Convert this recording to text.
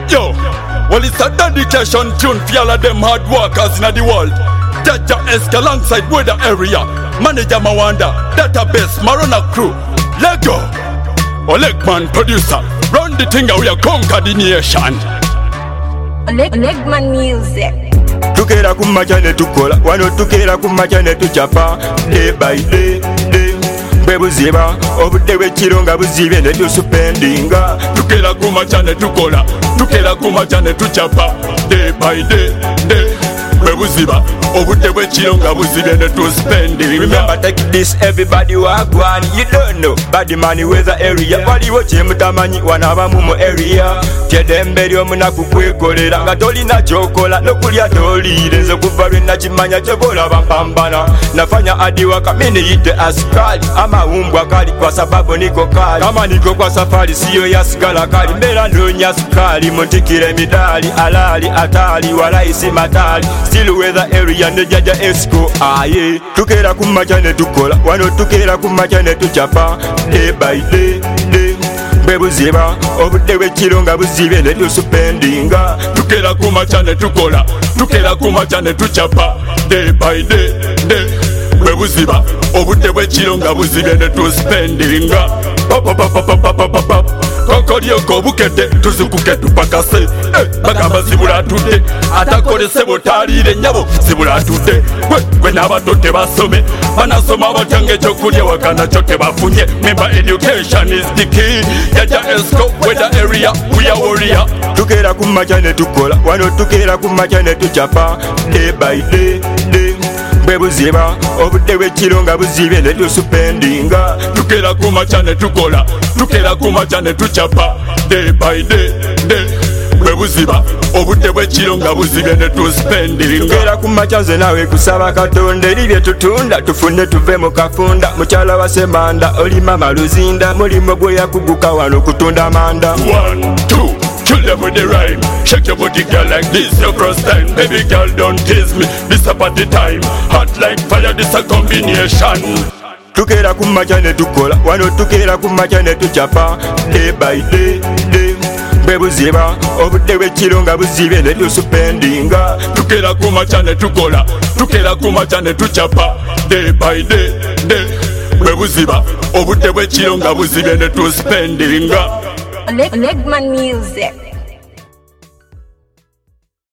Yo, well it's a dedication tune for all of them hard workers in the world. Jaja Esk alongside weather area, manager Mawanda, database Marona crew. Lego, Olegman producer, run the thing and we are conquer the nation. Olegman music. Tukera kumacha ne tukola, wano tukera kumacha ne tuchapa, day by day, bwe buziba, obudde bw'ekiro nga buzibye ne tusupendinga. Tukera kumacha ne tukola, tukera kumacha ne tuchapa, day by day, bwe buziba, obudde bw'ekiro nga buzibye ne tuspendinga. Remember take this everybody wagwan, you don't know, bad money weather area, waliwo kyemutamanyi wanabamu mu area. Tyedembe ly'omunaku kwekolera nga tolina ky'okola n'okulya toliire. Nze kuva lwe nakimanya kyekola bampambana nafanya adiwaka mini yite askali amawumbwa kali kwa sababu niko kali kama niko kwa safari siyo ya sigala kali mbera ndonya sukali muntikire midali alali atali walaisi matali still weather area ne Jaja Esco aye. Tukera kumacha ne tukola wano tukera kumacha ne tuchapa day by day bwe buziba obudde bw'ekiro nga buzibye ne tusupendinga. Tukera kumacha ne tukola, tukera kumacha ne tuchapa, day by day, bwe buziba obudde bw'ekiro nga buzibye ne tuspendinga. Kokolyeko bukedde tuzikuke tupakase, bagamba zibula atudde atakolese butaliire nnyabo zibula atudde. Gwe n'abato tebasome banasoma batya ng'ekyokulya waka nakyo tebafunye. Member education is the key. Jaja Esco weather area we are warrior. Tukera kumacha ne tukola wano tukera kumacha ne tuchapa day by day bwe buziba obudde bw'ekiro nga buzibye ne tusupendinga. Tukera kumacha ne tukola, tukera kumacha ne tuchapa, day by day bwe buziba obudde bw'ekiro nga buzibye ne tuspendinga. Tukera kumacha nze nawe kusaba Katonda eri bye tutunda tufune tuve mu kafunda. Mukyala wa Semanda oli mama Luzinda mulimo gwe yakuguka wano kutunda manda. 1, 2 kill them with the rhyme. Shake your body girl like this your first time. Baby girl don't tease me, this a party time. Hot like fire, this a combination. Tukera kumacha ne tukola wano tukera kumacha ne tuchapa day by day bwe buziba obudde bw'ekiro nga buzibye ne tusupendinga. Tukera kumacha ne tukola, tukera kumacha ne tuchapa, day by day bwe buziba obudde bw'ekiro nga buzibye ne tuspendinga. Olegman music.